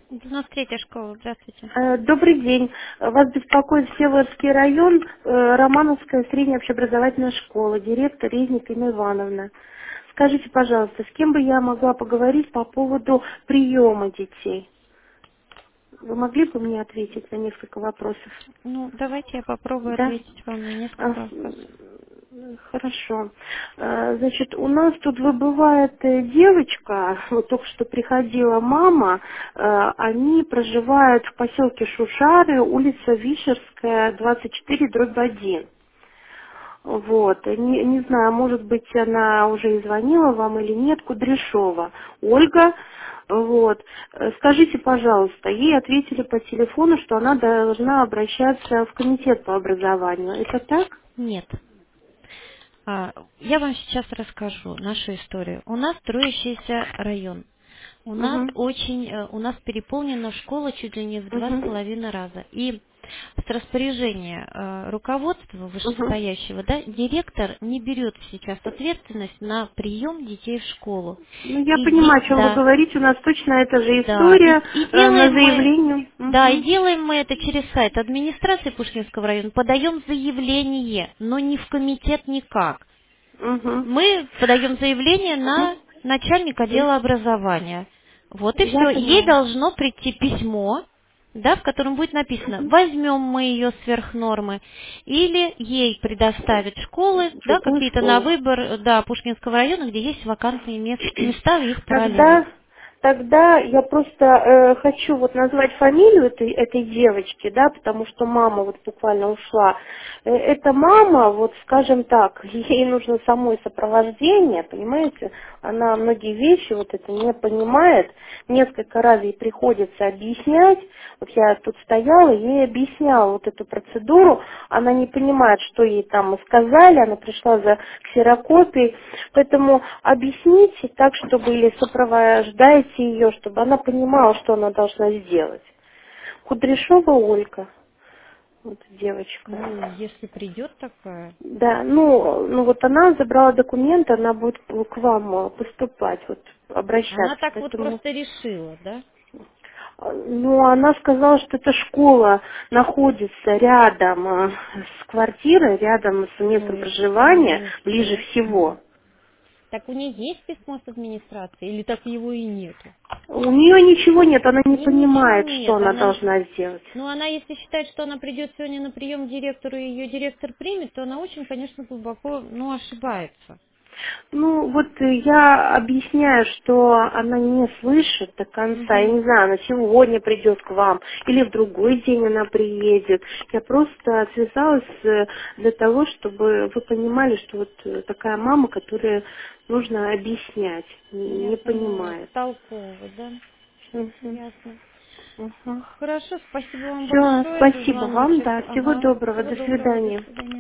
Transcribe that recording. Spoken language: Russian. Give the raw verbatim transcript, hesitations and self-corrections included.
девяносто третья школа, здравствуйте. Э, Добрый день. Вас беспокоит Всеволожский район, э, Романовская средняя общеобразовательная школа, директор Резник Инна Ивановна. Скажите, пожалуйста, с кем бы я могла поговорить по поводу приема детей? Вы могли бы мне ответить на несколько вопросов? Ну, давайте я попробую Да? ответить вам на А, несколько вопросов. м, Хорошо. Э, Значит, у нас тут выбывает э, девочка, вот только что приходила мама, э, они проживают в поселке Шушары, улица Вишерская, двадцать четыре, дробь один. Вот, не, не знаю, может быть, она уже и звонила вам или нет, Кудряшова Ольга. Вот. Э, Скажите, пожалуйста, ей ответили по телефону, что она должна обращаться в комитет по образованию. Это так? Нет. А, я вам сейчас расскажу нашу историю. У нас строящийся район. У нас Угу. очень, э, у нас переполнена школа чуть ли не в два с Угу. половиной раза. И с распоряжения э, руководства Угу. вышестоящего, да, директор не берет сейчас ответственность на прием детей в школу. Ну, я И, понимаю, де- о чем вы да, говорите. У нас точно эта же да, и, история и э, на делаем мы, заявление. да, и Угу. делаем мы это через сайт администрации Пушкинского района, подаем заявление, но не в комитет никак. Угу. Мы подаем заявление Угу. на начальника отдела образования. Вот и Я все. Ей поняла. должно прийти письмо, да, в котором будет написано, Угу. возьмем мы ее сверх нормы, или ей предоставят школы, да, Другую какие-то на школу. выбор, да, Пушкинского района, где есть вакантные мест- места в их параллели. Тогда, тогда я просто э, хочу вот назвать фамилию этой, этой девочки, да, потому что мама вот буквально ушла. Э, эта мама, вот скажем так, ей нужно самой сопровождение, понимаете? Она многие вещи вот это не понимает. Несколько раз ей приходится объяснять. Вот я тут стояла, ей объясняла вот эту процедуру. Она не понимает, что ей там сказали. Она пришла за ксерокопией. Поэтому объясните так, чтобы или сопровождайте ее, чтобы она понимала, что она должна сделать. Кудряшова Ольга, вот девочка. Ну, если придет такая. Да, ну, ну вот она забрала документы, она будет к вам э, поступать, вот Она обращаться, так вот поэтому. просто решила, да? э, Ну, она сказала, что эта школа находится рядом э, с квартирой, рядом с Ну местом и, проживания, ну и ближе что? всего. Так у нее есть письмо с администрации или так его и нету? У нее ничего нет, она не Ни- ничего понимает, что нет. она Она, должна сделать. ну, она, если считает, что она придет сегодня на прием к директору и ее директор примет, то она очень, конечно, глубоко, ну, ошибается. Ну, вот э, я объясняю, что она не слышит до конца. Я Мгм. не знаю, она сегодня придет к вам или в другой день она приедет. Я просто связалась э, для того, чтобы вы понимали, что вот э, такая мама, которая нужно объяснять, не Я не поняла. понимает. Втолковывать, да? Угу. Ясно. Угу. Хорошо, спасибо вам Все, большое за спасибо вам, звоночек. да, всего Ага, доброго, всего до доброго, до свидания. свидания.